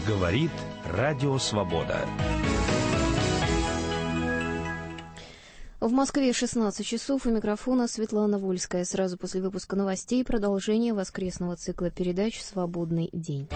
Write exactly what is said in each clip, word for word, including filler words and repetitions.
Говорит Радио Свобода. В Москве шестнадцать часов, у микрофона Светлана Вольская. Сразу после выпуска новостей продолжение воскресного цикла передач «Свободный день».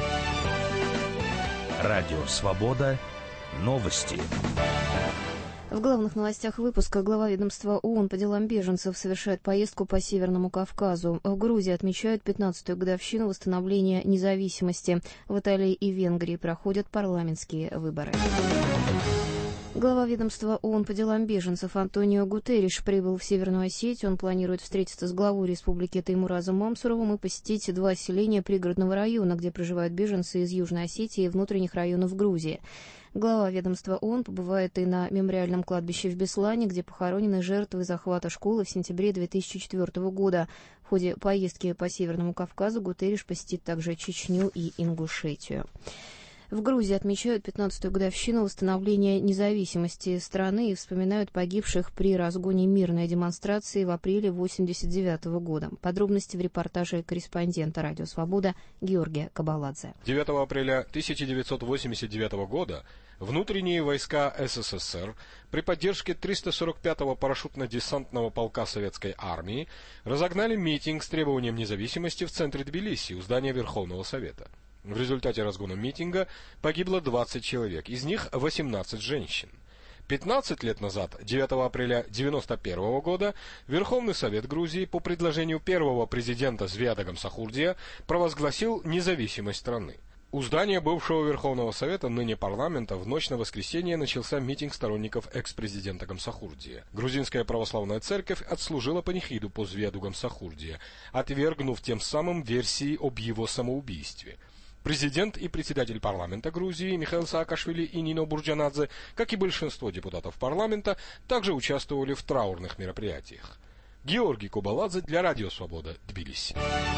Радио Свобода. Новости. В главных новостях выпуска глава ведомства ООН по делам беженцев совершает поездку по Северному Кавказу. В Грузии отмечают пятнадцатую годовщину восстановления независимости. В Италии и Венгрии проходят парламентские выборы. Глава ведомства ООН по делам беженцев Антонио Гутерриш прибыл в Северную Осетию. Он планирует встретиться с главой республики Теймуразом Мамсуровым и посетить два селения пригородного района, где проживают беженцы из Южной Осетии и внутренних районов Грузии. Глава ведомства ООН побывает и на мемориальном кладбище в Беслане, где похоронены жертвы захвата школы в сентябре две тысячи четвёртого года. В ходе поездки по Северному Кавказу Гутерриш посетит также Чечню и Ингушетию. В Грузии отмечают пятнадцатую годовщину восстановления независимости страны и вспоминают погибших при разгоне мирной демонстрации в апреле тысяча девятьсот восемьдесят девятого года. Подробности в репортаже корреспондента «Радио Свобода» Георгия Кабаладзе. девятого апреля тысяча девятьсот восемьдесят девятого года внутренние войска СССР при поддержке триста сорок пятого парашютно-десантного полка Советской армии разогнали митинг с требованием независимости в центре Тбилиси у здания Верховного Совета. В результате разгона митинга погибло двадцать человек, из них восемнадцать женщин. пятнадцать лет назад, девятого апреля девяносто первого года, Верховный Совет Грузии по предложению первого президента Звиада Гамсахурдия провозгласил независимость страны. У здания бывшего Верховного Совета, ныне парламента, в ночь на воскресенье начался митинг сторонников экс-президента Гамсахурдия. Грузинская православная церковь отслужила панихиду по Звиаду Гамсахурдия, отвергнув тем самым версии об его самоубийстве. Президент и председатель парламента Грузии Михаил Саакашвили и Нино Бурджанадзе, как и большинство депутатов парламента, также участвовали в траурных мероприятиях. Георгий Кабаладзе для Радио Свобода, Тбилиси.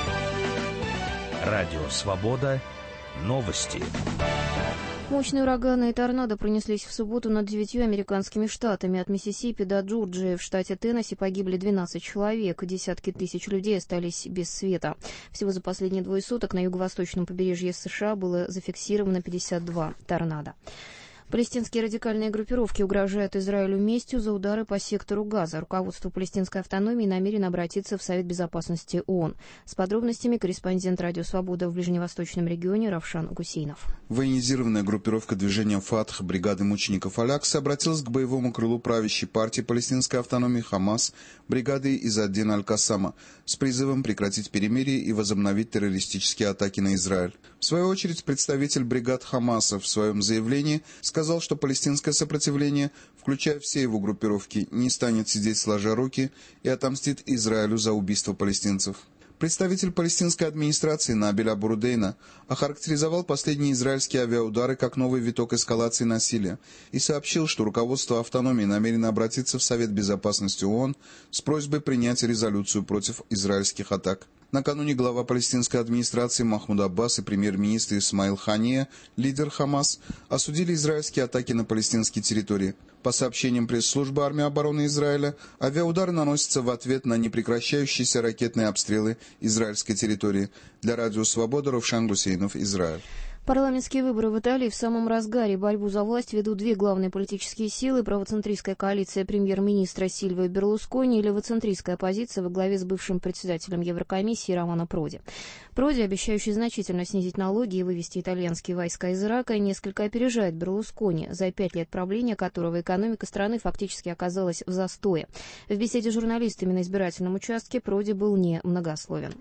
Радио Свобода. Новости. Мощные ураганы и торнадо пронеслись в субботу над девятью американскими штатами. От Миссисипи до Джорджии в штате Теннесси погибли двенадцать человек. Десятки тысяч людей остались без света. Всего за последние двое суток на юго-восточном побережье США было зафиксировано пятьдесят два торнадо. Палестинские радикальные группировки угрожают Израилю местью за удары по сектору Газа. Руководство палестинской автономии намерено обратиться в Совет Безопасности ООН. С подробностями корреспондент «Радио Свобода» в ближневосточном регионе Равшан Гусейнов. Военизированная группировка движения «Фатх» бригады мучеников Алякса обратилась к боевому крылу правящей партии палестинской автономии «Хамас» бригады Иззад-ад-Дин аль-Кассама с призывом прекратить перемирие и возобновить террористические атаки на Израиль. В свою очередь, представитель бригад Хамаса в своем заявлении сказал, что палестинское сопротивление, включая все его группировки, не станет сидеть сложа руки и отомстит Израилю за убийство палестинцев. Представитель палестинской администрации Набиль Абу-Рудейна охарактеризовал последние израильские авиаудары как новый виток эскалации насилия и сообщил, что руководство автономии намерено обратиться в Совет Безопасности ООН с просьбой принять резолюцию против израильских атак. Накануне глава палестинской администрации Махмуд Аббас и премьер-министр Исмаил Хания, лидер Хамас, осудили израильские атаки на палестинские территории. По сообщениям пресс-службы армии обороны Израиля, авиаудары наносятся в ответ на непрекращающиеся ракетные обстрелы израильской территории. Для Радио Свобода Равшан Гусейнов, Израиль. Парламентские выборы в Италии в самом разгаре. Борьбу за власть ведут две главные политические силы: правоцентристская коалиция премьер-министра Сильвио Берлускони и левоцентристская оппозиция во главе с бывшим председателем Еврокомиссии Романо Проди. Проди, обещающий значительно снизить налоги и вывести итальянские войска из Ирака, несколько опережает Берлускони, за пять лет правления которого экономика страны фактически оказалась в застое. В беседе с журналистами на избирательном участке Проди был не многословен.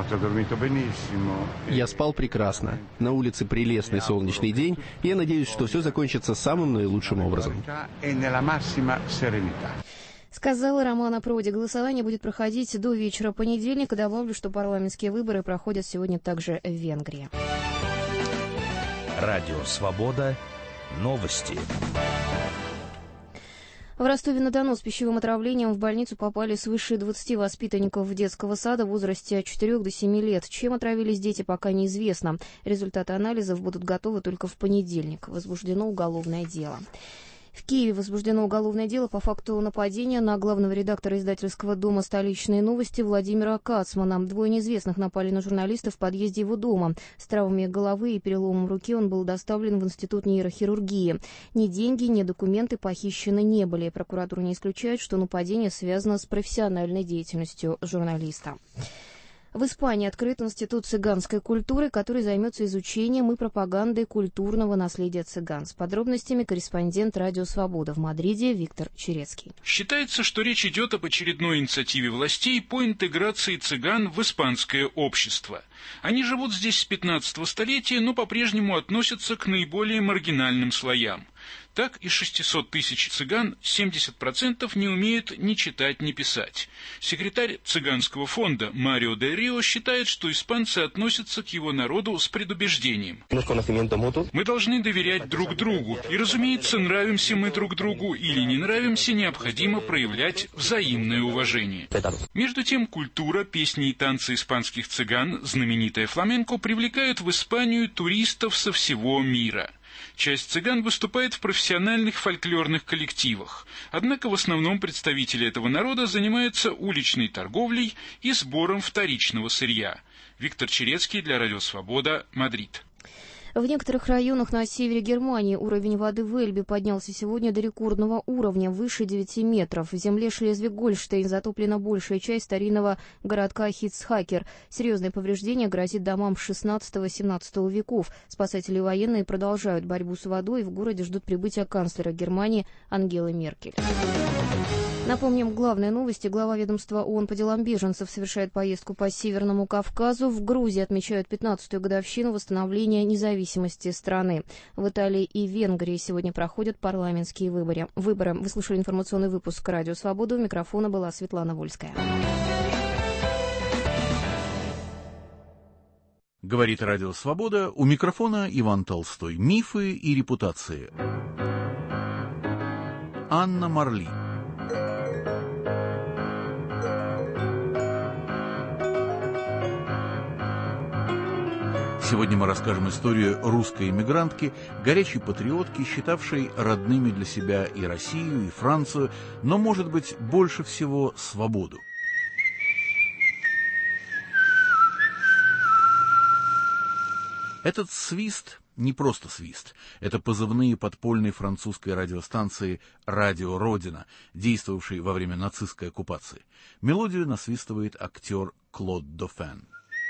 Я спал прекрасно. На улице прелестный солнечный день, и я надеюсь, что все закончится самым наилучшим образом. Сказала Романо Проди. Голосование будет проходить до вечера понедельника. Добавлю, что парламентские выборы проходят сегодня также в Венгрии. Радио Свобода. Новости. В Ростове-на-Дону с пищевым отравлением в больницу попали свыше двадцати воспитанников детского сада в возрасте от четырёх до семи лет. Чем отравились дети, пока неизвестно. Результаты анализов будут готовы только в понедельник. Возбуждено уголовное дело. В Киеве возбуждено уголовное дело по факту нападения на главного редактора издательского дома «Столичные новости» Владимира Кацмана. Двое неизвестных напали на журналиста в подъезде его дома. С травмами головы и переломом руки он был доставлен в Институт нейрохирургии. Ни деньги, ни документы похищены не были. Прокуратура не исключает, что нападение связано с профессиональной деятельностью журналиста. В Испании открыт Институт цыганской культуры, который займется изучением и пропагандой культурного наследия цыган. С подробностями корреспондент «Радио Свобода» в Мадриде Виктор Черецкий. Считается, что речь идет об очередной инициативе властей по интеграции цыган в испанское общество. Они живут здесь с пятнадцатого столетия, но по-прежнему относятся к наиболее маргинальным слоям. Так, из шестисот тысяч цыган семьдесят процентов не умеют ни читать, ни писать. Секретарь цыганского фонда Марио де Рио считает, что испанцы относятся к его народу с предубеждением. Мы должны доверять друг другу, и, разумеется, нравимся мы друг другу или не нравимся, необходимо проявлять взаимное уважение. Между тем, культура, песни и танцы испанских цыган, знаменитая фламенко, привлекают в Испанию туристов со всего мира. Часть цыган выступает в профессиональных фольклорных коллективах, однако в основном представители этого народа занимаются уличной торговлей и сбором вторичного сырья. Виктор Черецкий для Радио Свобода, Мадрид. В некоторых районах на севере Германии уровень воды в Эльбе поднялся сегодня до рекордного уровня, выше девяти метров. В земле Шлезвиг-Гольштейн затоплена большая часть старинного городка Хитцхакер. Серьезное повреждение грозит домам шестнадцатого-семнадцатого веков. Спасатели и военные продолжают борьбу с водой, и в городе ждут прибытия канцлера Германии Ангелы Меркель. Напомним, главные новости. Глава ведомства ООН по делам беженцев совершает поездку по Северному Кавказу. В Грузии отмечают пятнадцатую годовщину восстановления независимости страны. В Италии и Венгрии сегодня проходят парламентские выборы. Выборы. Вы слушали информационный выпуск «Радио Свобода». У микрофона была Светлана Вольская. Говорит Радио Свобода. У микрофона Иван Толстой. Мифы и репутации. Анна Марли. Сегодня мы расскажем историю русской эмигрантки, горячей патриотки, считавшей родными для себя и Россию, и Францию, но, может быть, больше всего свободу. Этот свист не просто свист. Это позывные подпольной французской радиостанции «Радио Родина», действовавшей во время нацистской оккупации. Мелодию насвистывает актер Клод Дофен.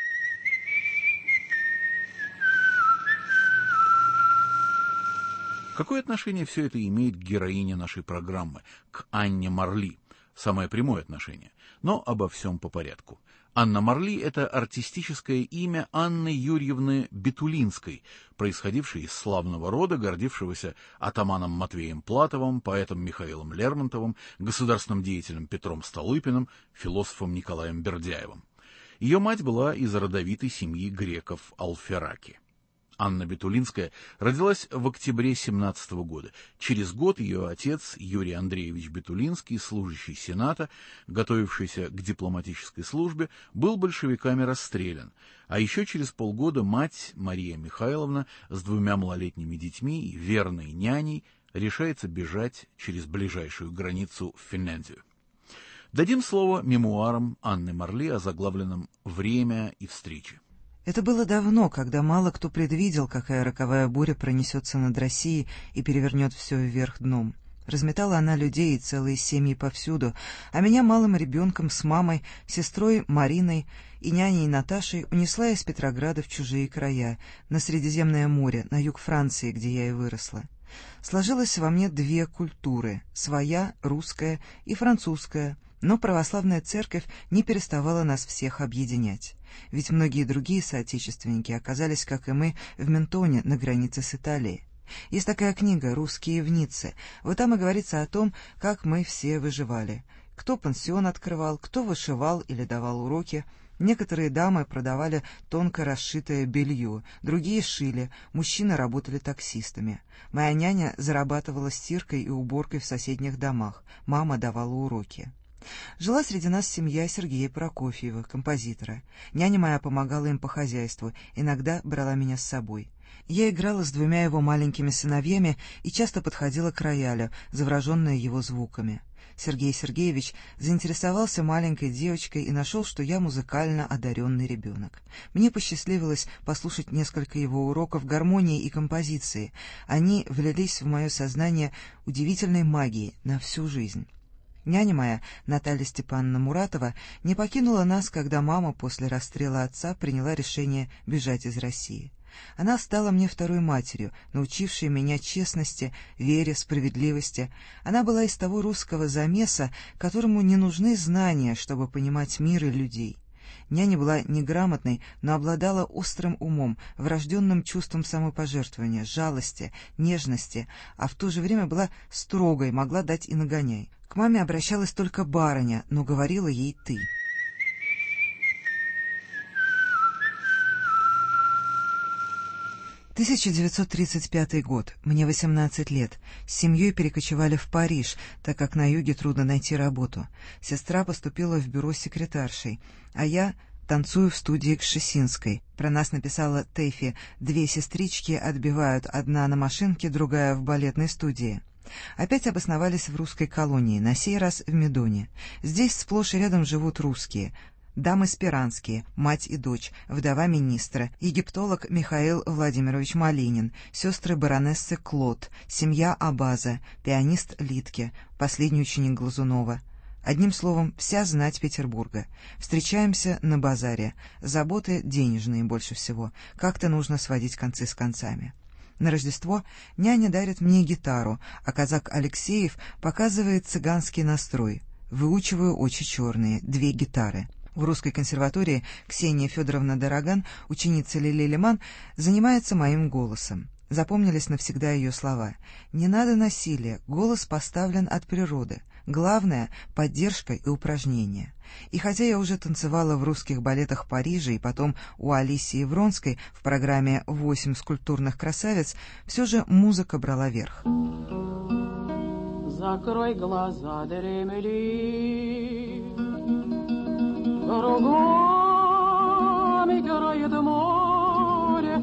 Какое отношение все это имеет к героине нашей программы, к Анне Марли? Самое прямое отношение. Но обо всем по порядку. Анна Марли – это артистическое имя Анны Юрьевны Бетулинской, происходившей из славного рода, гордившегося атаманом Матвеем Платовым, поэтом Михаилом Лермонтовым, государственным деятелем Петром Столыпиным, философом Николаем Бердяевым. Ее мать была из родовитой семьи греков Алфераки. Анна Бетулинская родилась в октябре семнадцатого года. Через год ее отец Юрий Андреевич Бетулинский, служащий Сената, готовившийся к дипломатической службе, был большевиками расстрелян. А еще через полгода мать Мария Михайловна с двумя малолетними детьми и верной няней решается бежать через ближайшую границу в Финляндию. Дадим слово мемуарам Анны Марли, озаглавленным «Время и встречи». Это было давно, когда мало кто предвидел, какая роковая буря пронесется над Россией и перевернет все вверх дном. Разметала она людей и целые семьи повсюду, а меня малым ребенком с мамой, сестрой Мариной и няней Наташей унесла из Петрограда в чужие края, на Средиземное море, на юг Франции, где я и выросла. Сложилось во мне две культуры — своя, русская, и французская, но православная церковь не переставала нас всех объединять. Ведь многие другие соотечественники оказались, как и мы, в Ментоне, на границе с Италией. Есть такая книга «Русские в Ницце». Вот там и говорится о том, как мы все выживали. Кто пансион открывал, кто вышивал или давал уроки. Некоторые дамы продавали тонко расшитое белье, другие шили, мужчины работали таксистами. Моя няня зарабатывала стиркой и уборкой в соседних домах, мама давала уроки. Жила среди нас семья Сергея Прокофьева, композитора. Няня моя помогала им по хозяйству, иногда брала меня с собой. Я играла с двумя его маленькими сыновьями и часто подходила к роялю, завороженная его звуками. Сергей Сергеевич заинтересовался маленькой девочкой и нашел, что я музыкально одаренный ребенок. Мне посчастливилось послушать несколько его уроков гармонии и композиции. Они влились в мое сознание удивительной магией на всю жизнь. Няня моя, Наталья Степановна Муратова, не покинула нас, когда мама после расстрела отца приняла решение бежать из России. Она стала мне второй матерью, научившей меня честности, вере, справедливости. Она была из того русского замеса, которому не нужны знания, чтобы понимать мир и людей. Няня была неграмотной, но обладала острым умом, врожденным чувством самопожертвования, жалости, нежности, а в то же время была строгой, могла дать и нагоняй. К маме обращалась только барыня, но говорила ей «ты». тысяча девятьсот тридцать пятый год. Мне восемнадцать лет. С семьей перекочевали в Париж, так как на юге трудно найти работу. Сестра поступила в бюро секретаршей, а я танцую в студии Кшесинской. Про нас написала Тэфи: «Две сестрички отбивают, одна на машинке, другая в балетной студии». Опять обосновались в русской колонии, на сей раз в Медоне. Здесь сплошь и рядом живут русские. Дамы Спиранские, мать и дочь, вдова министра, египтолог Михаил Владимирович Малинин, сестры баронессы Клод, семья Абаза, пианист Литке, последний ученик Глазунова. Одним словом, вся знать Петербурга. Встречаемся на базаре. Заботы денежные больше всего. Как-то нужно сводить концы с концами. На Рождество няня дарит мне гитару, а казак Алексеев показывает цыганский настрой. Выучиваю очи черные, две гитары. В русской консерватории Ксения Федоровна Дороган, ученица Лили Лиман, занимается моим голосом. Запомнились навсегда ее слова: «Не надо насилия, голос поставлен от природы. Главное — поддержка и упражнения». И хотя я уже танцевала в русских балетах Парижа и потом у Алисии Вронской в программе «Восемь скульптурных красавиц», все же музыка брала верх. Закрой глаза, дремли, кругом играет море,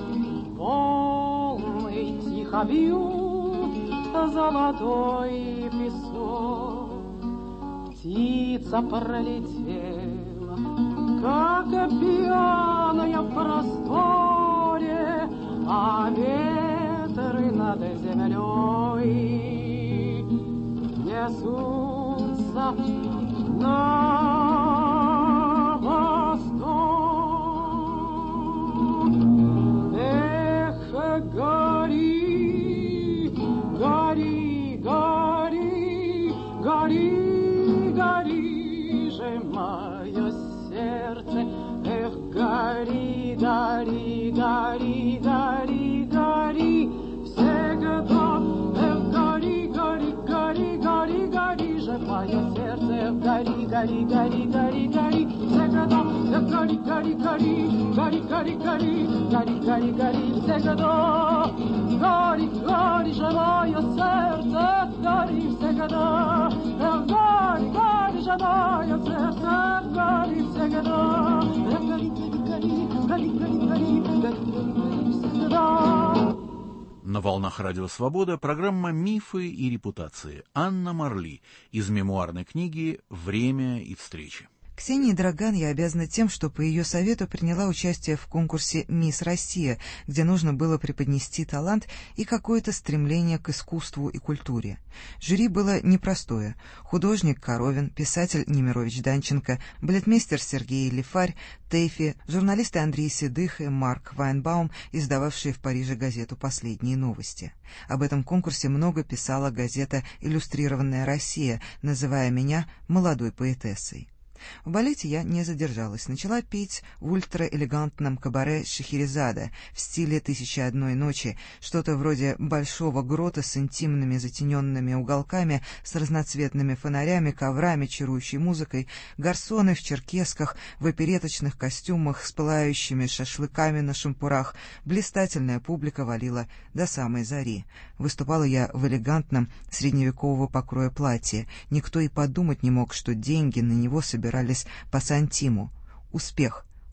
волны тихо бьют золотой песок. Птица пролетела, как пьяная в просторе, а ветры над землей несутся на восток. Эх, гори, гори, гори, гори, гори же мое сердце. Эх, гори, гори, гори, гори, гори всегда. Эх, гори, гори, гори, гори, гори же мое сердце. Эх, гори, гори, гори, гори, гори всегда. Эх, гори, гори, гори, гори, гори, гори, гори, гори, гори всегда. Гори, гори же мое сердце, гори всегда. Эх, гори, гори же мое сердце, гори всегда. Эх, гори, гори, гори, гори, гори, гори, гори всегда. На волнах Радио Свобода программа «Мифы и репутации». Анна Марли из мемуарной книги «Время и встречи». Ксении Драган я обязана тем, что по ее совету приняла участие в конкурсе «Мисс Россия», где нужно было преподнести талант и какое-то стремление к искусству и культуре. Жюри было непростое. Художник Коровин, писатель Немирович Данченко, балетмейстер Сергей Лифарь, Тэфи, журналисты Андрей Седых и Марк Вайнбаум, издававшие в Париже газету «Последние новости». Об этом конкурсе много писала газета «Иллюстрированная Россия», называя меня «молодой поэтессой». В балете я не задержалась. Начала петь в ультраэлегантном кабаре Шахерезада в стиле «Тысячи одной ночи», что-то вроде большого грота с интимными затененными уголками, с разноцветными фонарями, коврами, чарующей музыкой, гарсоны в черкесках, в опереточных костюмах с пылающими шашлыками на шампурах. Блистательная публика валила до самой зари. Выступала я в элегантном средневекового покроя платье. Никто и подумать не мог, что деньги на него собирались по сантиму. Успех.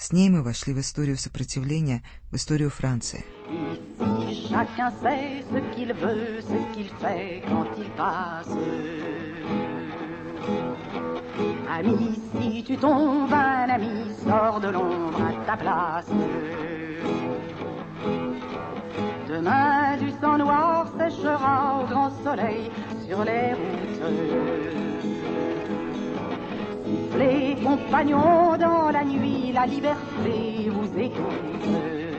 С ней мы вошли в историю сопротивления, в историю Франции. Ami, si tu tombes, un ami sort de l'ombre à ta place. Demain, du sang noir séchera au grand soleil sur les routes. Sifflez, compagnons, dans la nuit, la liberté vous écoute.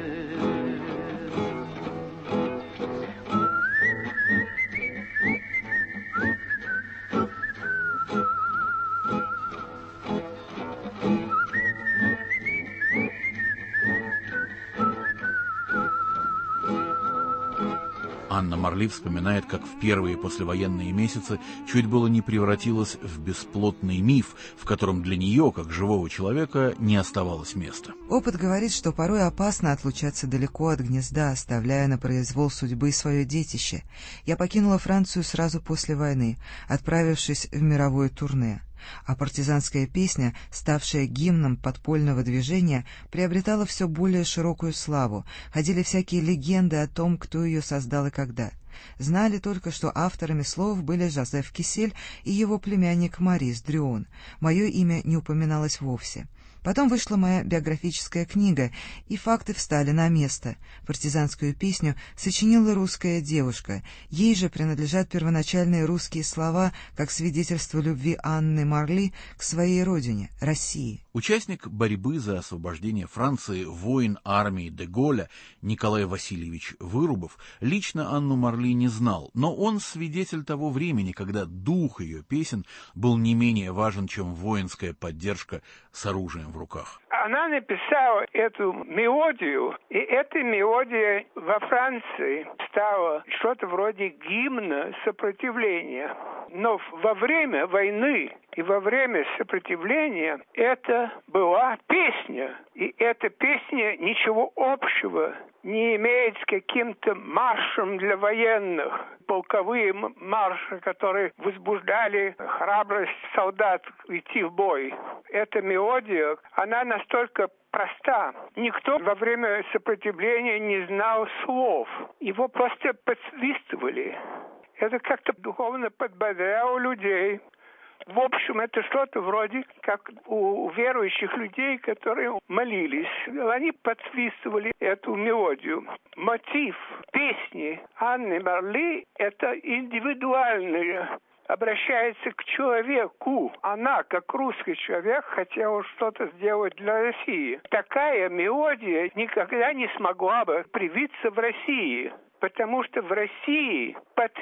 Анна Марли вспоминает, как в первые послевоенные месяцы чуть было не превратилась в бесплотный миф, в котором для нее, как живого человека, не оставалось места. Опыт говорит, что порой опасно отлучаться далеко от гнезда, оставляя на произвол судьбы свое детище. Я покинула Францию сразу после войны, отправившись в мировое турне. А партизанская песня, ставшая гимном подпольного движения, приобретала все более широкую славу. Ходили всякие легенды о том, кто ее создал и когда. Знали только, что авторами слов были Жозеф Кисель и его племянник Морис Дрюон. Мое имя не упоминалось вовсе. Потом вышла моя биографическая книга, и факты встали на место. Партизанскую песню сочинила русская девушка. Ей же принадлежат первоначальные русские слова, как свидетельство любви Анны Марли к своей родине, России. Участник борьбы за освобождение Франции, воин армии де Голля Николай Васильевич Вырубов лично Анну Марли не знал, но он свидетель того времени, когда дух ее песен был не менее важен, чем воинская поддержка с оружием в руках. Она написала эту мелодию, и эта мелодия во Франции стала что-то вроде гимна сопротивления. Но во время войны и во время сопротивления это была песня. И эта песня ничего общего не имеет с каким-то маршем для военных. Полковые марши, которые возбуждали храбрость солдат идти в бой. Эта мелодия, она настолько проста. Никто во время сопротивления не знал слов. Его просто подсвистывали. Это как-то духовно подбодряло людей. В общем, это что-то вроде как у верующих людей, которые молились. Они подсвистывали эту мелодию. Мотив песни Анны Марли – это индивидуальное. Обращается к человеку. Она, как русский человек, хотела что-то сделать для России. Такая мелодия никогда не смогла бы привиться в России. Потому что в России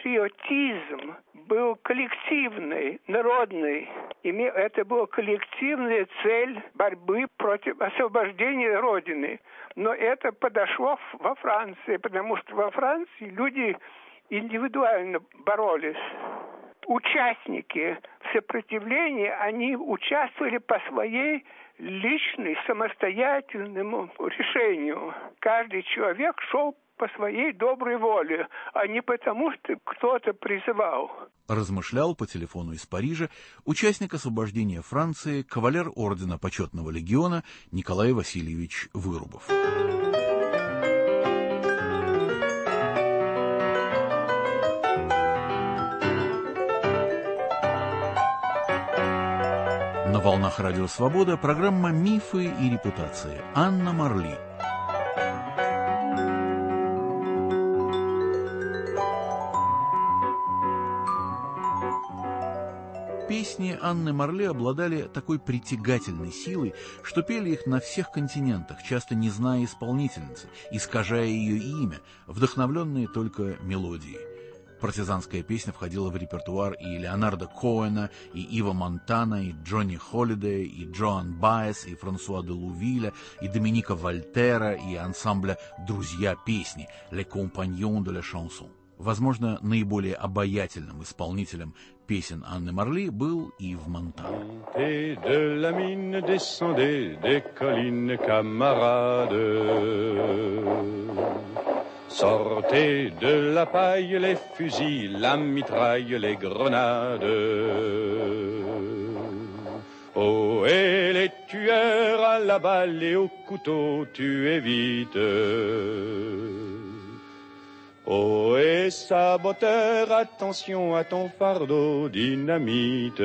патриотизм был коллективный, народный. Это была коллективная цель борьбы против освобождения Родины. Но это подошло во Франции, потому что во Франции люди индивидуально боролись. Участники сопротивления, они участвовали по своей личной самостоятельному решению. Каждый человек шел по своей доброй воле, а не потому, что кто-то призывал. Размышлял по телефону из Парижа участник освобождения Франции, кавалер ордена Почетного легиона Николай Васильевич Вырубов. На волнах Радио Свобода программа «Мифы и репутации». Анна Марли. Песни Анны Марли обладали такой притягательной силой, что пели их на всех континентах, часто не зная исполнительницы, искажая ее имя, вдохновленные только мелодией. Партизанская песня входила в репертуар и Леонардо Коэна, и Ива Монтана, и Джонни Холлидея, и Джоан Баэс, и Франсуа де Лувиля, и Доминика Вольтера, и ансамбля «Друзья песни» «Les Compagnons de la Chanson». Возможно, наиболее обаятельным исполнителем песен Анны Марли был Ив Монтана. De la mine descendez des collines camarades. Sortez de la paille les fusils, la mitraille, les grenades. Oh, et les tueurs à la balle et au couteau tu évites. Oh, et saboteur, attention à ton fardeau dynamite.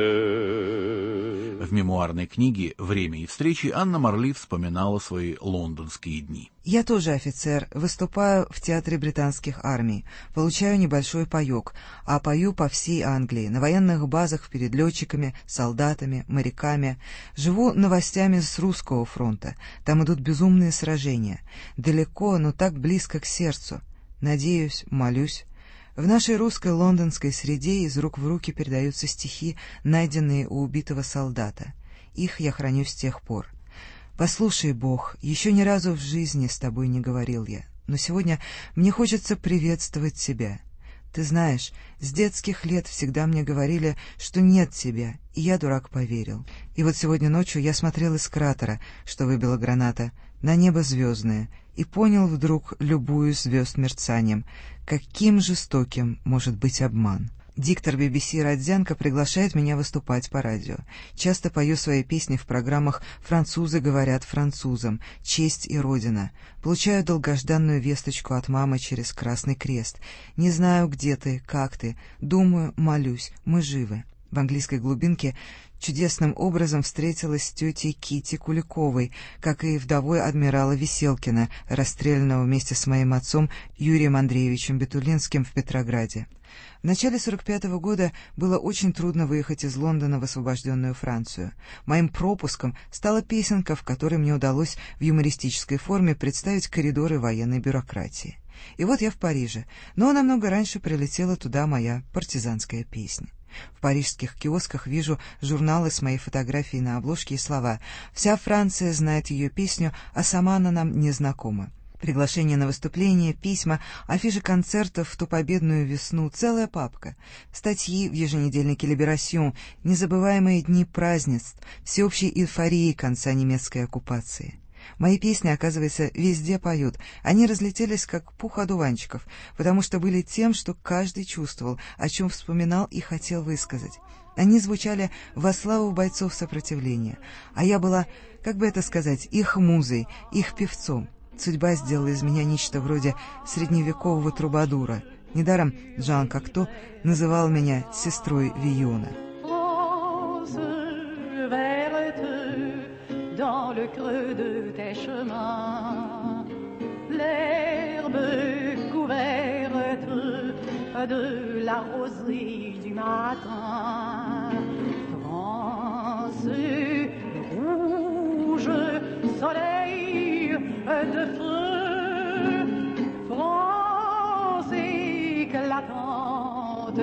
В мемуарной книге «Время и встречи» Анна Марли вспоминала свои лондонские дни. Я тоже офицер, выступаю в театре британских армий, получаю небольшой паёк, а пою по всей Англии, на военных базах перед летчиками, солдатами, моряками. Живу новостями с русского фронта, там идут безумные сражения. Далеко, но так близко к сердцу. Надеюсь, молюсь. В нашей русской лондонской среде из рук в руки передаются стихи, найденные у убитого солдата. Их я храню с тех пор. «Послушай, Бог, еще ни разу в жизни с тобой не говорил я, но сегодня мне хочется приветствовать тебя. Ты знаешь, с детских лет всегда мне говорили, что нет тебя, и я, дурак, поверил. И вот сегодня ночью я смотрел из кратера, что выбила граната, на небо звездное, и понял вдруг, любуюсь звезд мерцанием, каким жестоким может быть обман». Диктор би би си Родзянко приглашает меня выступать по радио. Часто пою свои песни в программах «Французы говорят французам», «Честь и Родина». Получаю долгожданную весточку от мамы через Красный Крест. Не знаю, где ты, как ты. Думаю, молюсь, мы живы. В английской глубинке чудесным образом встретилась с тетей Кити Куликовой, как и вдовой адмирала Веселкина, расстрелянного вместе с моим отцом Юрием Андреевичем Бетулинским в Петрограде. В начале сорок пятого года было очень трудно выехать из Лондона в освобожденную Францию. Моим пропуском стала песенка, в которой мне удалось в юмористической форме представить коридоры военной бюрократии. И вот я в Париже, но намного раньше прилетела туда моя партизанская песня. В парижских киосках вижу журналы с моей фотографией на обложке и слова «Вся Франция знает ее песню, а сама она нам не знакома». Приглашения на выступления, письма, афиши концертов в ту победную весну, целая папка. Статьи в еженедельнике «Либерасьон», незабываемые дни празднеств, всеобщей эйфории конца немецкой оккупации. Мои песни, оказывается, везде поют. Они разлетелись, как пух одуванчиков, потому что были тем, что каждый чувствовал, о чем вспоминал и хотел высказать. Они звучали во славу бойцов сопротивления, а я была, как бы это сказать, их музой, их певцом. Судьба сделала из меня нечто вроде средневекового трубадура. Недаром Жан Кокто называл меня сестрой Вийона. Dans le creux de tes chemins, l'herbe couverte de la rosée du matin, France rouge, soleil de feu, France éclatante,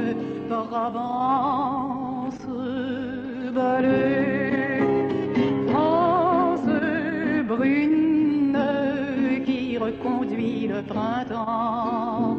Provence bleue. Brune qui reconduit le printemps,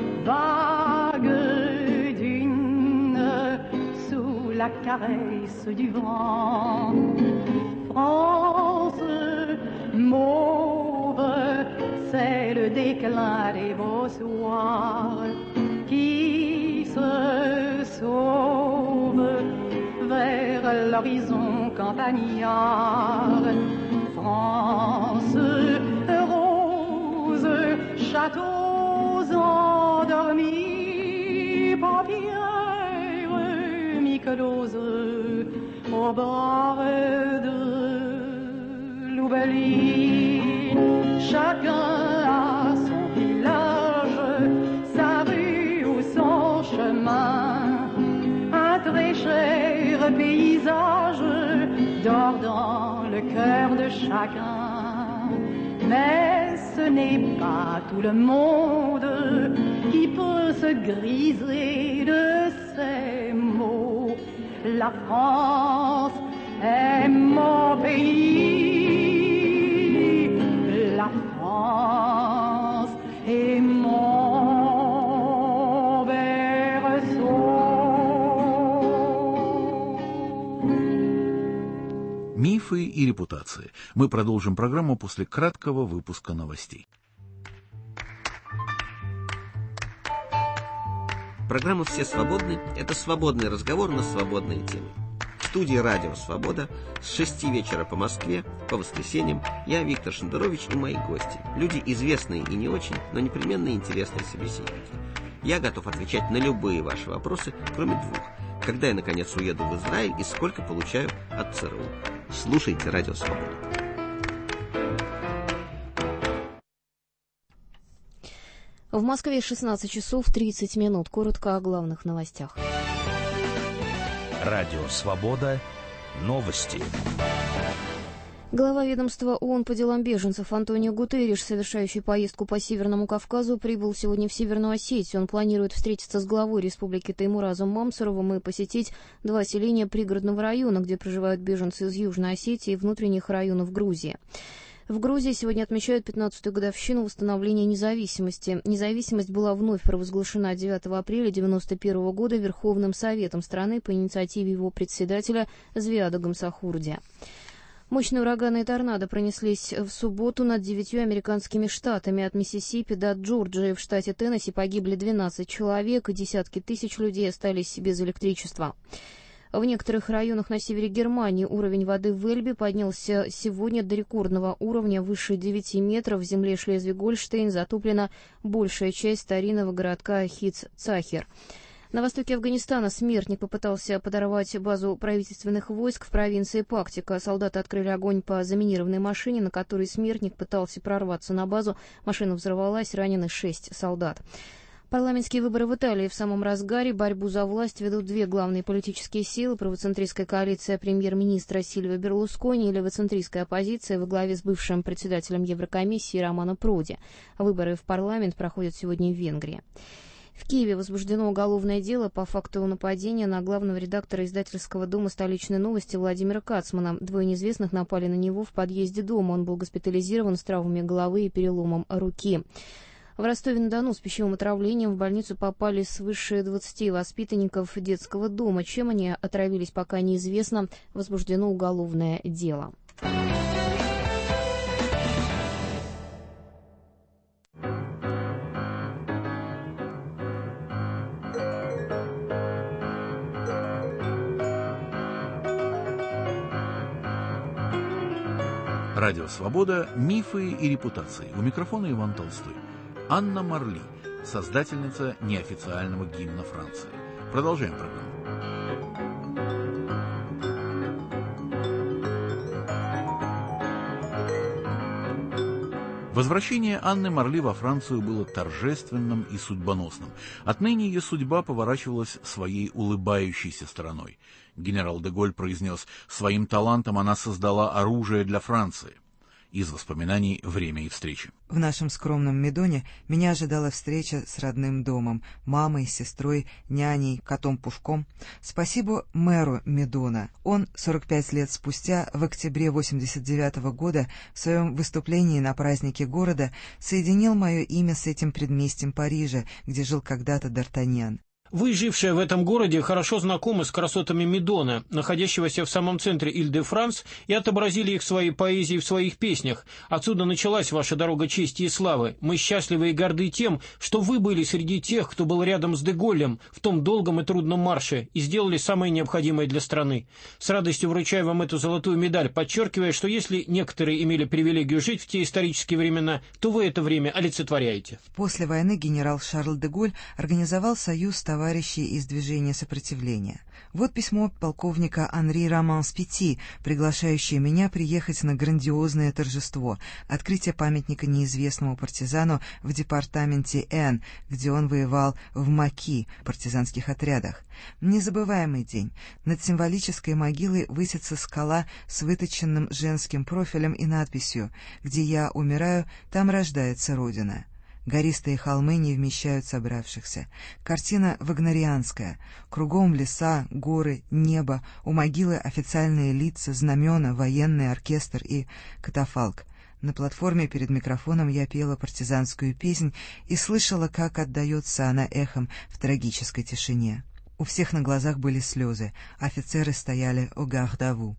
vague dune sous la caresse du vent. France mauve, c'est le déclin des beaux soirs qui se sauve vers l'horizon campagnard. France rose, châteaux endormis, paupières mi-closes au bord de l'oubli. Chacun a son village, sa rue ou son chemin, un très cher paysage dort dans le cœur de chacun. Mais ce n'est pas tout le monde qui peut se griser de ces mots. La France est mon pays, la France est mon berceau. Мифы и репутации. Мы продолжим программу после краткого выпуска новостей. Программа «Все свободны» — это свободный разговор на свободные темы. студии «Радио Свобода» с шести вечера по Москве, по воскресеньям, я, Виктор Шендерович, и мои гости. Люди известные и не очень, но непременно интересные собеседники. Я готов отвечать на любые ваши вопросы, кроме двух. Когда я, наконец, уеду в Израиль и сколько получаю от ЦРУ. Слушайте «Радио Свобода». В Москве шестнадцать часов тридцать минут. Коротко о главных новостях. Радио «Свобода». Новости. Глава ведомства ООН по делам беженцев Антонио Гутерриш, совершающий поездку по Северному Кавказу, прибыл сегодня в Северную Осетию. Он планирует встретиться с главой республики Теймуразом Мамсуровым и посетить два селения пригородного района, где проживают беженцы из Южной Осетии и внутренних районов Грузии. В Грузии сегодня отмечают пятнадцатую годовщину восстановления независимости. Независимость была вновь провозглашена девятого апреля девяносто первого года Верховным Советом страны по инициативе его председателя Звиада Гамсахурдия. Мощные ураганы и торнадо пронеслись в субботу над девятью американскими штатами. От Миссисипи до Джорджии в штате Теннесси погибли двенадцать человек, и десятки тысяч людей остались без электричества. В некоторых районах на севере Германии уровень воды в Эльбе поднялся сегодня до рекордного уровня выше девяти метров. В земле Шлезвиг-Гольштейн затоплена большая часть старинного городка Хиц-Цахер. На востоке Афганистана смертник попытался подорвать базу правительственных войск в провинции Пактика. Солдаты открыли огонь по заминированной машине, на которой смертник пытался прорваться на базу. Машина взорвалась, ранены шесть солдат. Парламентские выборы в Италии в самом разгаре. Борьбу за власть ведут две главные политические силы: правоцентристская коалиция премьер-министра Сильвио Берлускони и левоцентристская оппозиция во главе с бывшим председателем Еврокомиссии Романо Проди. Выборы в парламент проходят сегодня в Венгрии. В Киеве возбуждено уголовное дело по факту нападения на главного редактора издательского дома «Столичной новости» Владимира Кацмана. Двое неизвестных напали на него в подъезде дома. Он был госпитализирован с травмами головы и переломом руки. В Ростове-на-Дону с пищевым отравлением в больницу попали свыше двадцати воспитанников детского дома. Чем они отравились, пока неизвестно. Возбуждено уголовное дело. Радио «Свобода. Мифы и репутации». У микрофона Иван Толстой. Анна Марли, создательница неофициального гимна Франции. Продолжаем программу. Возвращение Анны Марли во Францию было торжественным и судьбоносным. Отныне ее судьба поворачивалась своей улыбающейся стороной. Генерал де Голль произнес: «Своим талантом она создала оружие для Франции». Из воспоминаний «Время и встречи». В нашем скромном Медоне меня ожидала встреча с родным домом, мамой, сестрой, няней, котом Пушком. Спасибо мэру Медона. Он сорок пять лет спустя, в октябре восемьдесят девятого года, в своем выступлении на празднике города соединил мое имя с этим предместьем Парижа, где жил когда-то Д'Артаньян. Вы, жившие в этом городе, хорошо знакомы с красотами Медона, находящегося в самом центре Иль-де-Франс, и отобразили их в своей поэзии и в своих песнях. Отсюда началась ваша дорога чести и славы. Мы счастливы и горды тем, что вы были среди тех, кто был рядом с де Голлем в том долгом и трудном марше и сделали самое необходимое для страны. С радостью вручаю вам эту золотую медаль, подчеркивая, что если некоторые имели привилегию жить в те исторические времена, то вы это время олицетворяете. После войны генерал Шарль де Голль организовал союз товарищей товарищей из движения сопротивления. Вот письмо полковника Анри Роман-Спити, приглашающее меня приехать на грандиозное торжество — открытие памятника неизвестному партизану в департаменте Н, где он воевал в Маки, партизанских отрядах. Незабываемый день. Над символической могилой высится скала с выточенным женским профилем и надписью: «Где я умираю, там рождается Родина». Гористые холмы не вмещают собравшихся. Картина вагнерианская. Кругом леса, горы, небо, у могилы официальные лица, знамена, военный оркестр и катафалк. На платформе перед микрофоном я пела партизанскую песнь и слышала, как отдается она эхом в трагической тишине. У всех на глазах были слезы, офицеры стояли у гард-а-ву.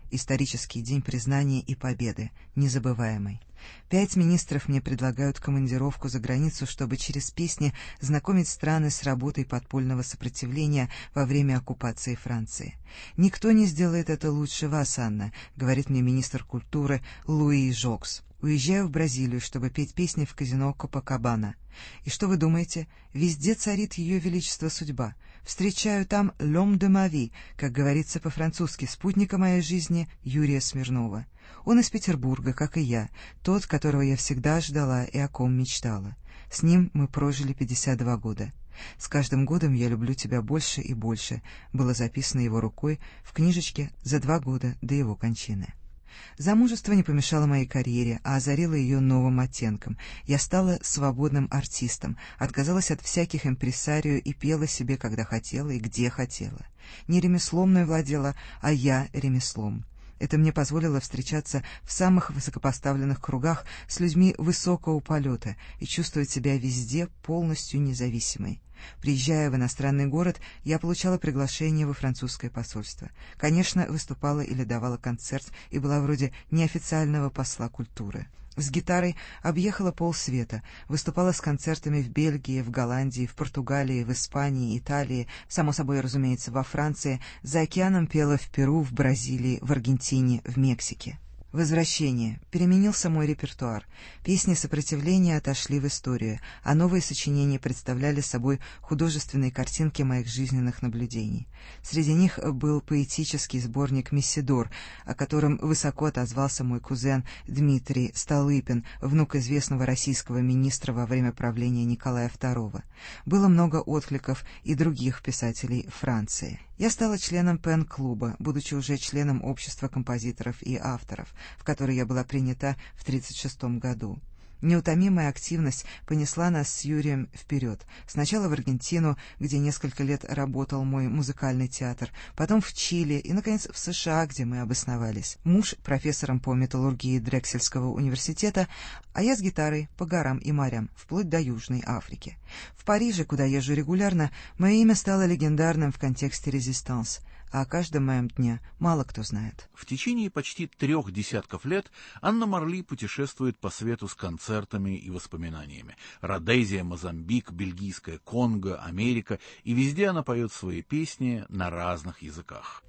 Исторический день признания и победы, незабываемый. Пять министров мне предлагают командировку за границу, чтобы через песни знакомить страны с работой подпольного сопротивления во время оккупации Франции. «Никто не сделает это лучше вас, Анна», — говорит мне министр культуры Луи Жокс. Уезжаю в Бразилию, чтобы петь песни в казино Копакабана. И что вы думаете? Везде царит ее величество судьба. Встречаю там «l'homme de ma vie», как говорится по-французски, спутника моей жизни Юрия Смирнова. Он из Петербурга, как и я, тот, которого я всегда ждала и о ком мечтала. С ним мы прожили пятьдесят два года. «С каждым годом я люблю тебя больше и больше», было записано его рукой в книжечке за два года до его кончины. Замужество не помешало моей карьере, а озарило ее новым оттенком. Я стала свободным артистом, отказалась от всяких импресарио и пела себе, когда хотела и где хотела. Не ремеслом мной владела, а я ремеслом. Это мне позволило встречаться в самых высокопоставленных кругах с людьми высокого полета и чувствовать себя везде полностью независимой. Приезжая в иностранный город, я получала приглашение во французское посольство. Конечно, выступала или давала концерт и была вроде неофициального посла культуры. С гитарой объехала полсвета, выступала с концертами в Бельгии, в Голландии, в Португалии, в Испании, Италии, само собой, разумеется, во Франции, за океаном пела в Перу, в Бразилии, в Аргентине, в Мексике. Возвращение. Переменился мой репертуар. Песни сопротивления отошли в историю, а новые сочинения представляли собой художественные картинки моих жизненных наблюдений. Среди них был поэтический сборник «Мессидор», о котором высоко отозвался мой кузен Дмитрий Столыпин, внук известного российского министра во время правления Николая второго. Было много откликов и других писателей Франции. Я стала членом пен-клуба, будучи уже членом общества композиторов и авторов, в которое я была принята в тридцать шестом году. Неутомимая активность понесла нас с Юрием вперед. Сначала в Аргентину, где несколько лет работал мой музыкальный театр, потом в Чили и, наконец, в США, где мы обосновались. Муж профессором по металлургии Дрексельского университета, а я с гитарой по горам и морям, вплоть до Южной Африки. В Париже, куда езжу регулярно, мое имя стало легендарным в контексте «Резистанс», а о каждом моем дне мало кто знает. В течение почти трех десятков лет Анна Марли путешествует по свету с концертами и воспоминаниями. Родезия, Мозамбик, Бельгийская Конго, Америка, и везде она поет свои песни на разных языках.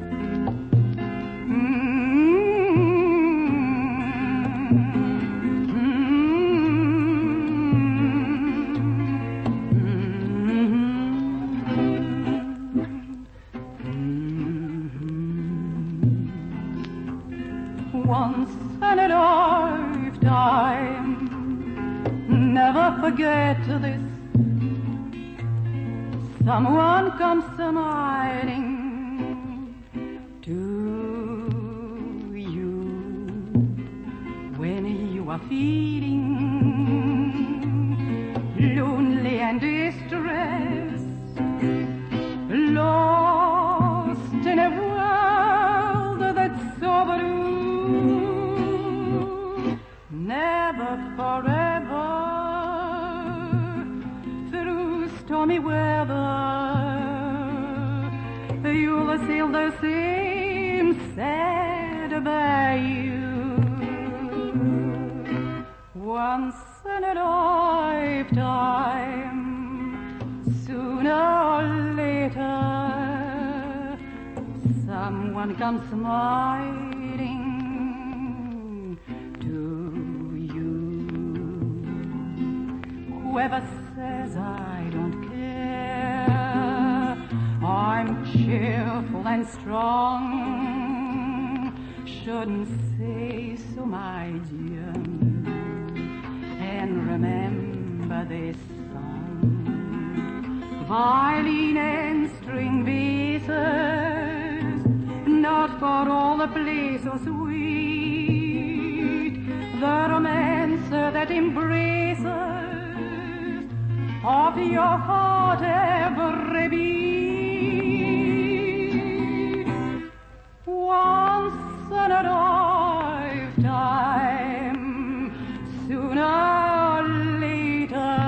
Once in a lifetime, never forget this. Someone comes smiling to you when you are feeling lonely and distressed, lost in a world that's so blue. Never forever, through stormy weather, you'll sail the same sad bayou. Once in a lifetime, sooner or later, someone comes smiling to you. Whoever says I don't care, I'm cheerful and strong, shouldn't say so, my dear. And remember this song, violin and string basses, not for all the play so sweet, the romance that embraces of your heart every beat. Once in a lifetime, sooner or later,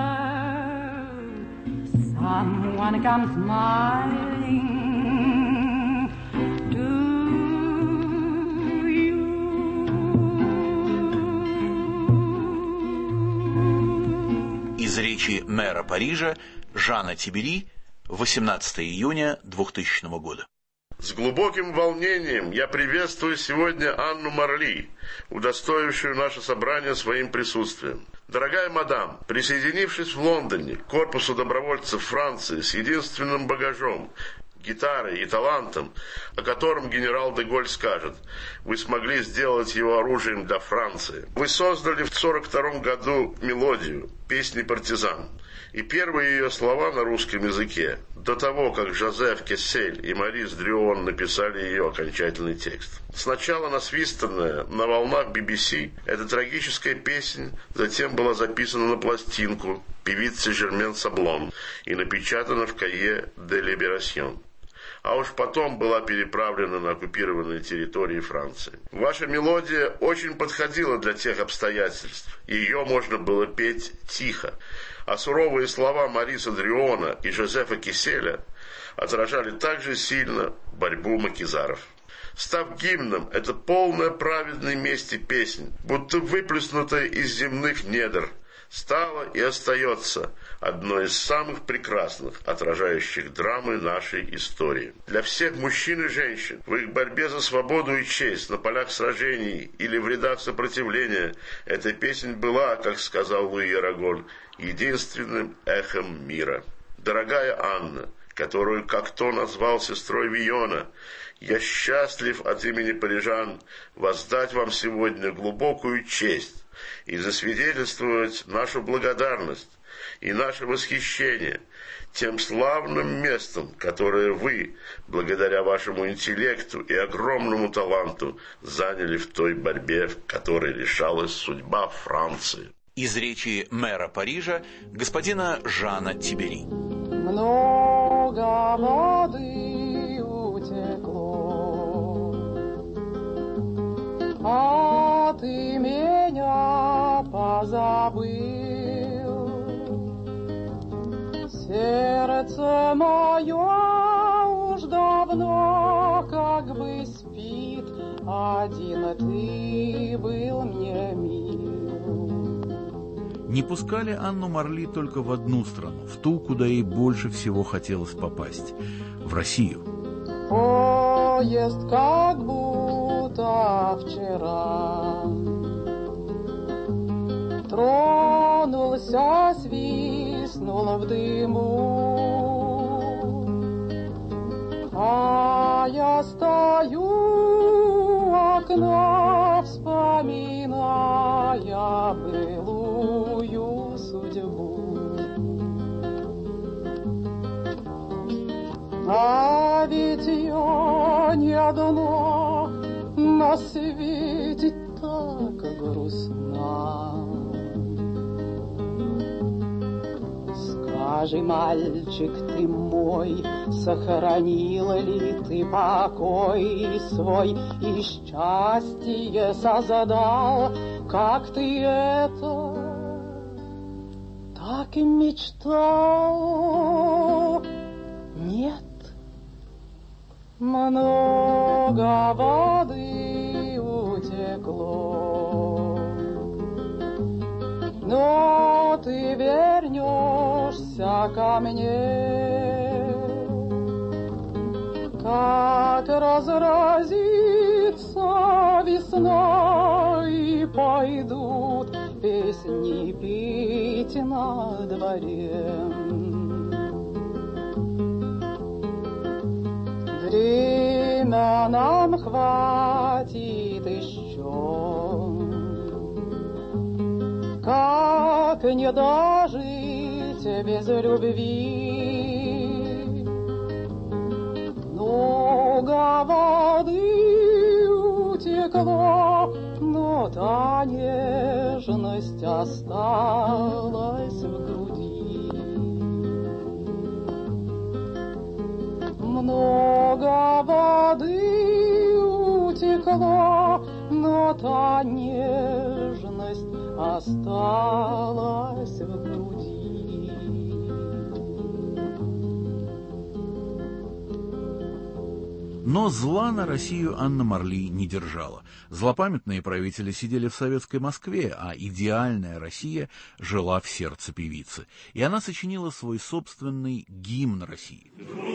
someone comes smiling to you. Из речи мэра Парижа Жана Тибери, восемнадцатого июня двухтысячного года. С глубоким волнением я приветствую сегодня Анну Марли, удостоившую наше собрание своим присутствием. Дорогая мадам, присоединившись в Лондоне к корпусу добровольцев Франции с единственным багажом, гитарой и талантом, о котором генерал де Голль скажет, вы смогли сделать его оружием для Франции. Вы создали в сорок втором году мелодию «Песни партизан». И первые ее слова на русском языке, до того, как Жозеф Кессель и Марис Дрюон написали ее окончательный текст. Сначала насвистанная на волнах би би си, эта трагическая песня затем была записана на пластинку певицы Жермен Саблон и напечатана в Кайе де Либерасьон. А уж потом была переправлена на оккупированные территории Франции. Ваша мелодия очень подходила для тех обстоятельств. Ее можно было петь тихо, а суровые слова Мариса Дрюона и Жозефа Кесселя отражали также сильно борьбу макизаров. Став гимном, это полная праведной мести песнь, будто выплеснутая из земных недр, стала и остается одной из самых прекрасных, отражающих драмы нашей истории. Для всех мужчин и женщин в их борьбе за свободу и честь на полях сражений или в рядах сопротивления эта песня была, как сказал Луи Раголь, единственным эхом мира. Дорогая Анна, которую как-то назвал сестрой Вийона, я счастлив от имени парижан воздать вам сегодня глубокую честь и засвидетельствовать нашу благодарность и наше восхищение тем славным местом, которое вы, благодаря вашему интеллекту и огромному таланту, заняли в той борьбе, в которой решалась судьба Франции. Из речи мэра Парижа господина Жана Тибери. Много воды утекло, а ты меня позабыл. Сердце мое уж давно как бы спит, один ты был мне мил. Не пускали Анну Марли только в одну страну, в ту, куда ей больше всего хотелось попасть – в Россию. Поезд как будто вчера тронулся, свистнул в дыму, а я стою у окна, вспоминая былую судьбу. А ведь я не одна на свете так грустна. Скажи, мальчик ты мой, сохранил ли ты покой свой и счастье создал, как ты это так и мечтал? Нет, много воды утекло, но ты вернешься ко мне, как разразится весна и пойдут песни петь на дворе. Время нам хватит еще, как не дожить без любви. Много воды утекло, но та нежность осталась в груди. Много воды утекло, но та нежность осталась в груди. Но зла на Россию Анна Марли не держала. Злопамятные правители сидели в советской Москве, а идеальная Россия жила в сердце певицы. И она сочинила свой собственный гимн России.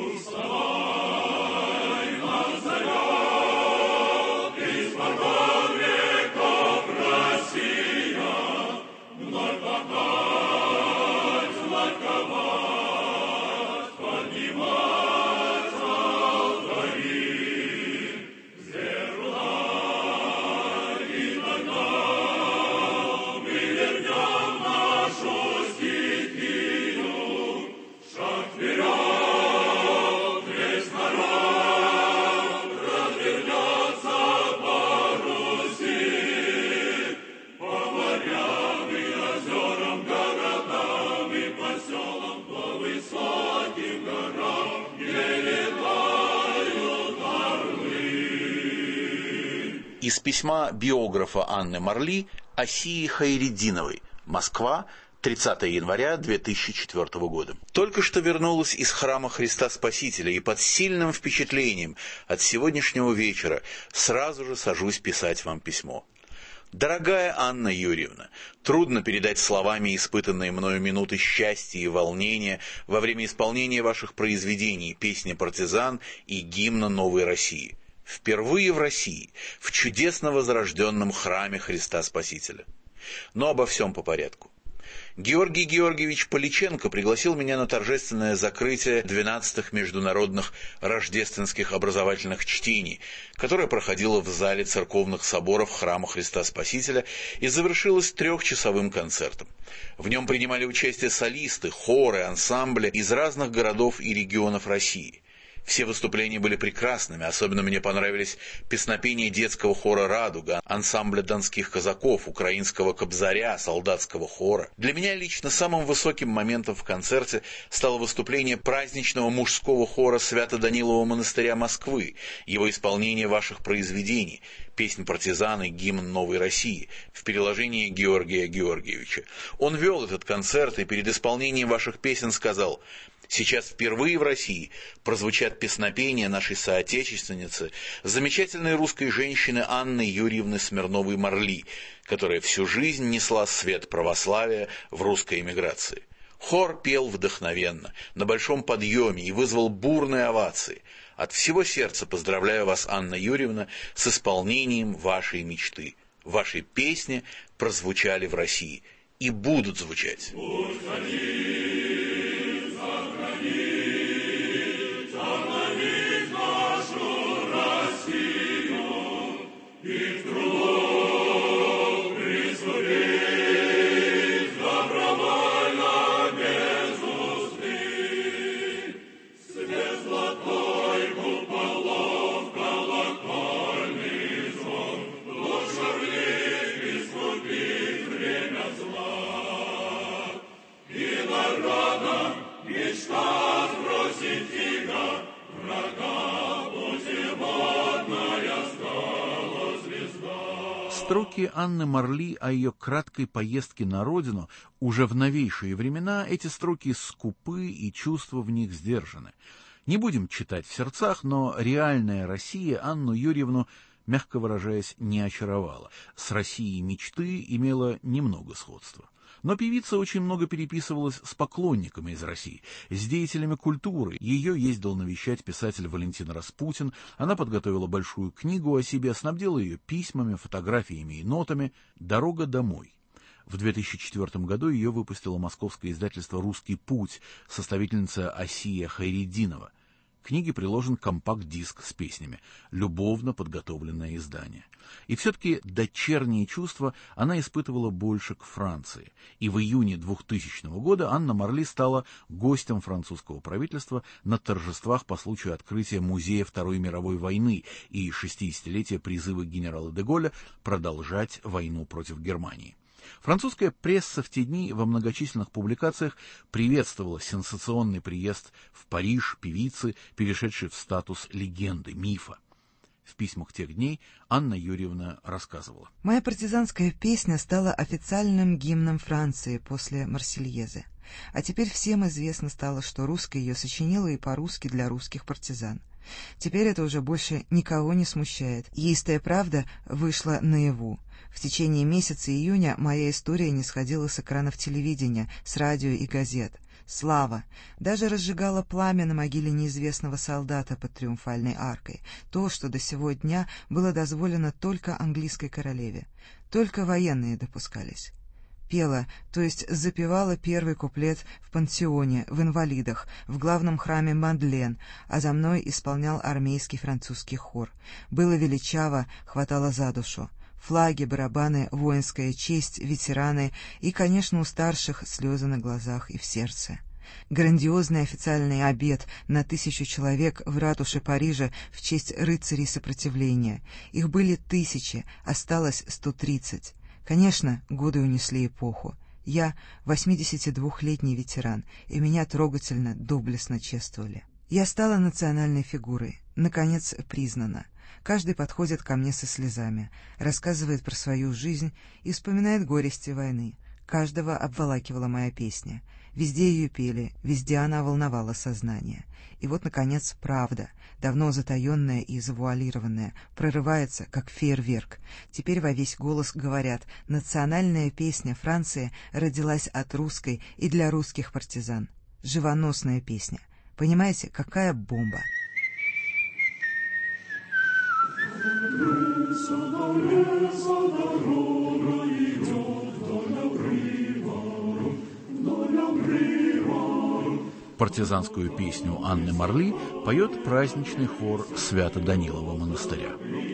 Из письма биографа Анны Марли Асии Хайретдиновой. Москва, тридцатого января две тысячи четвёртого года. Только что вернулась из храма Христа Спасителя и под сильным впечатлением от сегодняшнего вечера сразу же сажусь писать вам письмо. Дорогая Анна Юрьевна, трудно передать словами испытанные мною минуты счастья и волнения во время исполнения ваших произведений «Песня партизан» и «Гимна новой России». Впервые в России, в чудесно возрожденном храме Христа Спасителя. Но обо всем по порядку. Георгий Георгиевич Поличенко пригласил меня на торжественное закрытие двенадцатых международных рождественских образовательных чтений, которое проходило в зале церковных соборов храма Христа Спасителя и завершилось трехчасовым концертом. В нем принимали участие солисты, хоры, ансамбли из разных городов и регионов России. Все выступления были прекрасными, особенно мне понравились песнопения детского хора «Радуга», ансамбля донских казаков, украинского кобзаря, солдатского хора. Для меня лично самым высоким моментом в концерте стало выступление праздничного мужского хора Свято-Данилового монастыря Москвы, его исполнение ваших произведений, «Песнь партизан» и «Гимн новой России» в переложении Георгия Георгиевича. Он вел этот концерт и перед исполнением ваших песен сказал: «Сейчас впервые в России прозвучат песнопения нашей соотечественницы, замечательной русской женщины Анны Юрьевны Смирновой-Марли, которая всю жизнь несла свет православия в русской эмиграции». Хор пел вдохновенно, на большом подъеме и вызвал бурные овации. От всего сердца поздравляю вас, Анна Юрьевна, с исполнением вашей мечты. Ваши песни прозвучали в России и будут звучать. Строки Анны Марли о ее краткой поездке на родину уже в новейшие времена, эти строки скупы и чувства в них сдержаны. Не будем читать в сердцах, но реальная Россия Анну Юрьевну, мягко выражаясь, не очаровала. С Россией мечты имела немного сходства. Но певица очень много переписывалась с поклонниками из России, с деятелями культуры. Ее ездил навещать писатель Валентин Распутин, она подготовила большую книгу о себе, снабдила ее письмами, фотографиями и нотами «Дорога домой». В две тысячи четвёртом году ее выпустило московское издательство «Русский путь», составительница Асия Хайретдинова. К книге приложен компакт-диск с песнями, любовно подготовленное издание. И все-таки дочерние чувства она испытывала больше к Франции. И в июне двухтысячного года Анна Марли стала гостем французского правительства на торжествах по случаю открытия Музея Второй мировой войны и шестидесятилетия призыва генерала де Голля продолжать войну против Германии. Французская пресса в те дни во многочисленных публикациях приветствовала сенсационный приезд в Париж певицы, перешедшей в статус легенды, мифа. В письмах тех дней Анна Юрьевна рассказывала. «Моя партизанская песня стала официальным гимном Франции после «Марсельезы». А теперь всем известно стало, что русская ее сочинила и по-русски для русских партизан. Теперь это уже больше никого не смущает. Истая правда вышла наяву. В течение месяца июня моя история не сходила с экранов телевидения, с радио и газет. Слава! Даже разжигала пламя на могиле неизвестного солдата под Триумфальной аркой. То, что до сего дня было дозволено только английской королеве. Только военные допускались. Пела, то есть запевала первый куплет в пансионе, в инвалидах, в главном храме Мадлен, а за мной исполнял армейский французский хор. Было величаво, хватало за душу. Флаги, барабаны, воинская честь, ветераны и, конечно, у старших слезы на глазах и в сердце. Грандиозный официальный обед на тысячу человек в ратуше Парижа в честь рыцарей сопротивления. Их были тысячи, осталось сто тридцать. Конечно, годы унесли эпоху. Я восьмидесятидвухлетний ветеран, и меня трогательно, доблестно чествовали. Я стала национальной фигурой, наконец признана. Каждый подходит ко мне со слезами, рассказывает про свою жизнь и вспоминает горести войны. Каждого обволакивала моя песня. Везде ее пели, везде она волновала сознание. И вот, наконец, правда, давно затаенная и завуалированная, прорывается, как фейерверк. Теперь во весь голос говорят: национальная песня Франции родилась от русской и для русских партизан. Живоносная песня. Понимаете, какая бомба? Партизанскую песню Анны Марли поет праздничный хор Свято-Данилова монастыря.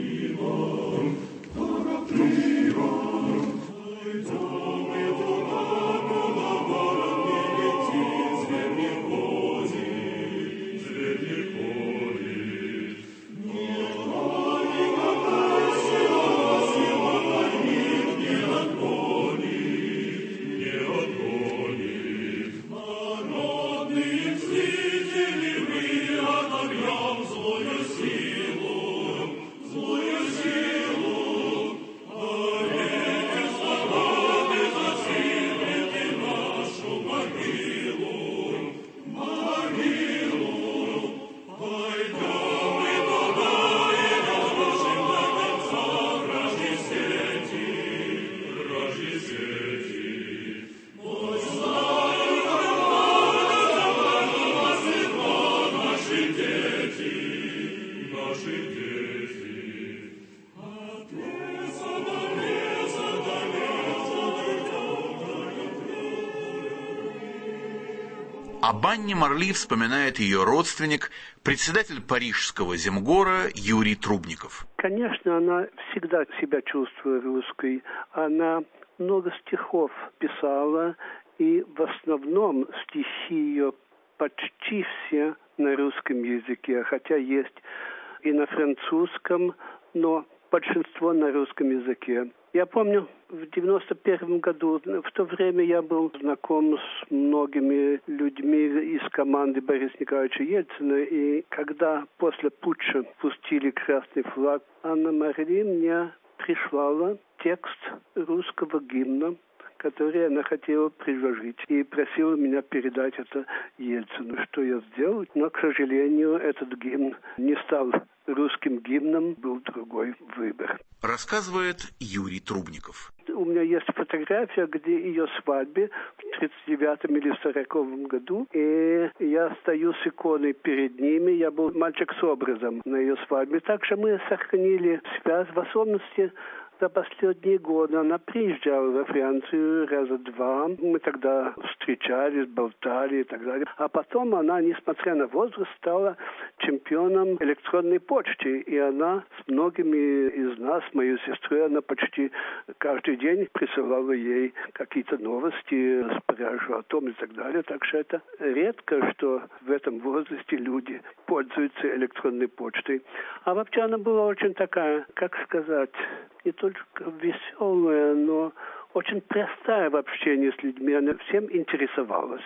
Об Анне Марли вспоминает ее родственник, председатель Парижского земгора Юрий Трубников. Конечно, она всегда себя чувствовала русской. Она много стихов писала, и в основном стихи ее почти все на русском языке, хотя есть и на французском, но большинство на русском языке. Я помню, в девяносто первом году, в то время я был знаком с многими людьми из команды Бориса Николаевича Ельцина, и когда после путча пустили красный флаг, Анна Марли мне прислала текст русского гимна, который она хотела предложить, и просила меня передать это Ельцину. Что я сделал? Но, к сожалению, этот гимн не стал русским гимном, был другой выбор. Рассказывает Юрий Трубников. У меня есть фотография, где ее свадьбе в тридцать девятом или сороковом году, и я стою с иконой перед ними. Я был мальчик с образом на ее свадьбе. Также мы сохранили связь, в особенности за последние годы. Она приезжала во Францию раза два. Мы тогда встречались, болтали и так далее. А потом она, несмотря на возраст, стала чемпионом электронной почты. И она с многими из нас, моей сестрой, она почти каждый день присылала ей какие-то новости, спрашивала о том и так далее. Так что это редко, что в этом возрасте люди пользуются электронной почтой. А вообще она была очень такая, как сказать, не только веселая, но очень простая в общении с людьми. Она всем интересовалась.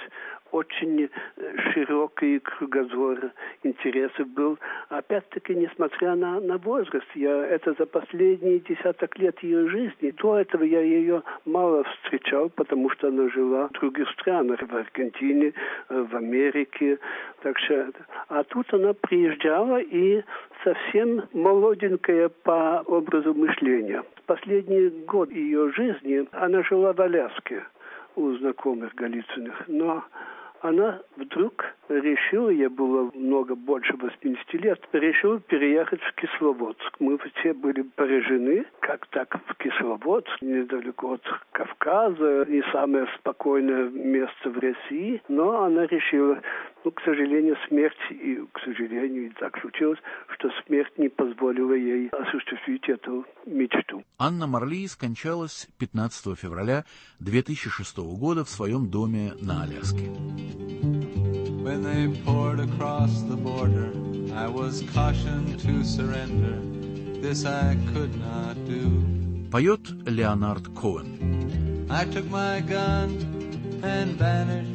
очень широкий кругозор интересов был. Опять-таки, несмотря на, на возраст, я это за последние десяток лет ее жизни. До этого я ее мало встречал, потому что она жила в других странах, в Аргентине, в Америке. Так что, а тут она приезжала и совсем молоденькая по образу мышления. Последний год ее жизни она жила в Аляске у знакомых Голицыных, но она вдруг решила, ей было много больше восьмидесяти лет, решила переехать в Кисловодск. Мы все были поражены, как так в Кисловодск, недалеко от Кавказа, не самое спокойное место в России, но она решила, ну, к сожалению, смерть, и, к сожалению, и так случилось, что смерть не позволила ей осуществить эту мечту. Анна Марли скончалась пятнадцатого февраля две тысячи шестого года в своем доме на Аляске. When they poured across the border, I was cautioned to surrender. This I could not do. Поет Леонард Коэн. I took my gun and vanished.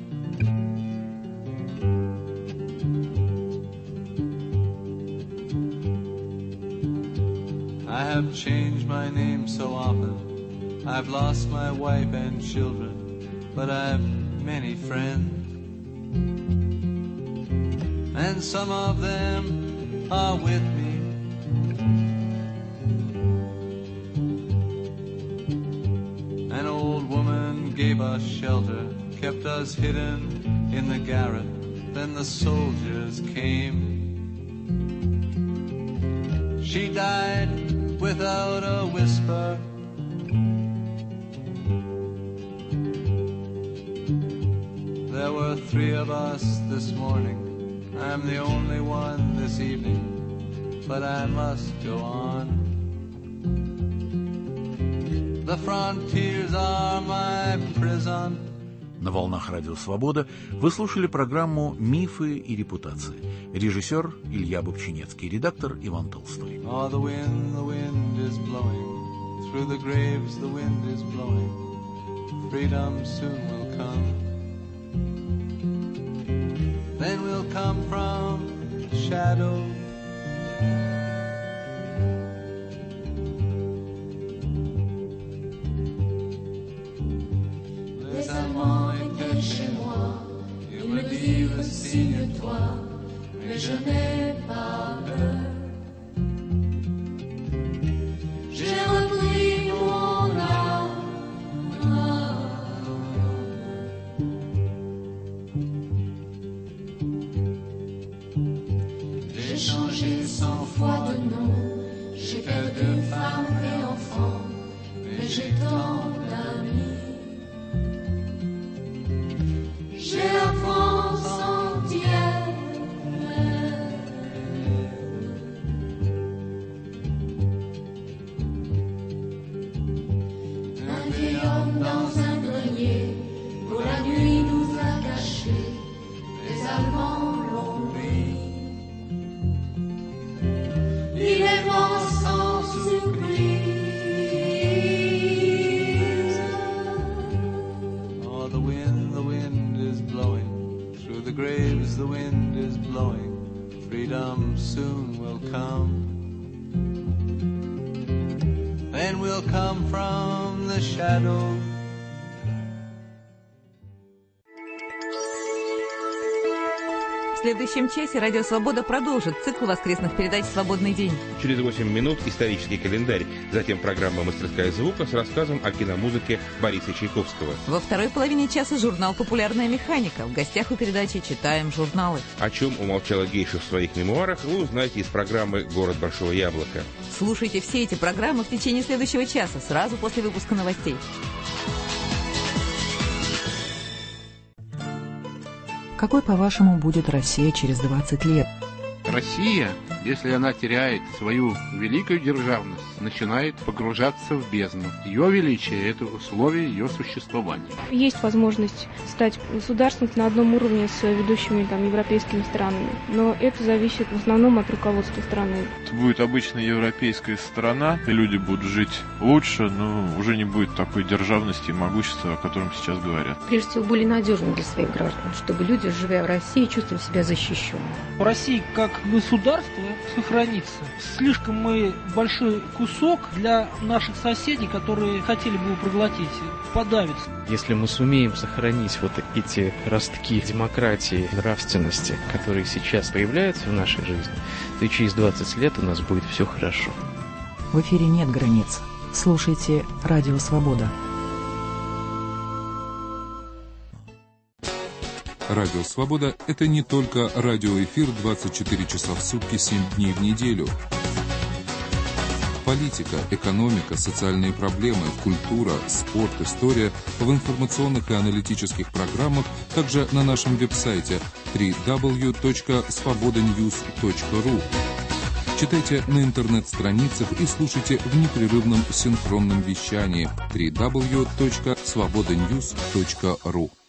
I have changed my name so often. I've lost my wife and children, but I've many friends. And some of them are with me. An old woman gave us shelter, kept us hidden in the garret. Then the soldiers came. She died without a whisper. There were three of us this morning. I'm the only one this evening, but I must go on. The frontiers are my prison. На волнах Радио Свобода вы слушали программу «Мифы и репутации». Режиссер Илья Бобчинецкий, редактор Иван Толстой. Oh, the wind, the wind is blowing. Through the graves the wind is blowing. Freedom soon will come. Then we'll come from shadow. Les amants étaient chez moi, ils me dirent signe-toi, mais je n'ai pas peur. J'ai repris mon âme. J'ai changé cent fois de nom, j'ai perdu femme et enfant, mais j'ai tant d'amis. J'ai la France entière. Un vieil homme dans un grenier, pour la nuit nous a cachés, les Allemands l'ont pris. Il est mort sans surprise. Oh, the wind, the wind is blowing. Through the graves the wind is blowing. Freedom soon will come. Then we'll come from the shadow. В следующем часе «Радио Свобода» продолжит цикл воскресных передач «Свободный день». Через восемь минут исторический календарь. Затем программа «Мастерская звука» с рассказом о киномузыке Бориса Чайковского. Во второй половине часа журнал «Популярная механика». В гостях у передачи «Читаем журналы». О чем умолчала гейша в своих мемуарах, вы узнаете из программы «Город Большого Яблока». Слушайте все эти программы в течение следующего часа, сразу после выпуска новостей. Какой, по-вашему, будет Россия через двадцать лет? Россия если она теряет свою великую державность, начинает погружаться в бездну. Ее величие – это условие ее существования. Есть возможность стать государством на одном уровне с ведущими там, европейскими странами, но это зависит в основном от руководства страны. Это будет обычная европейская страна, и люди будут жить лучше, но уже не будет такой державности и могущества, о котором сейчас говорят. Прежде всего, более надежным для своих граждан, чтобы люди, живя в России, чувствовали себя защищенными. Россия как государство сохранится. Слишком мы большой кусок для наших соседей, которые хотели бы его проглотить, подавится. Если мы сумеем сохранить вот эти ростки демократии, нравственности, которые сейчас появляются в нашей жизни, то и через двадцать лет у нас будет все хорошо. В эфире нет границ. Слушайте «Радио Свобода». Радио «Свобода» — это не только радиоэфир двадцать четыре часа в сутки, семь дней в неделю. Политика, экономика, социальные проблемы, культура, спорт, история в информационных и аналитических программах, также на нашем веб-сайте дабл ю дабл ю дабл ю точка свобода ньюс точка ру. Читайте на интернет-страницах и слушайте в непрерывном синхронном вещании дабл ю дабл ю дабл ю точка свобода ньюс точка ру.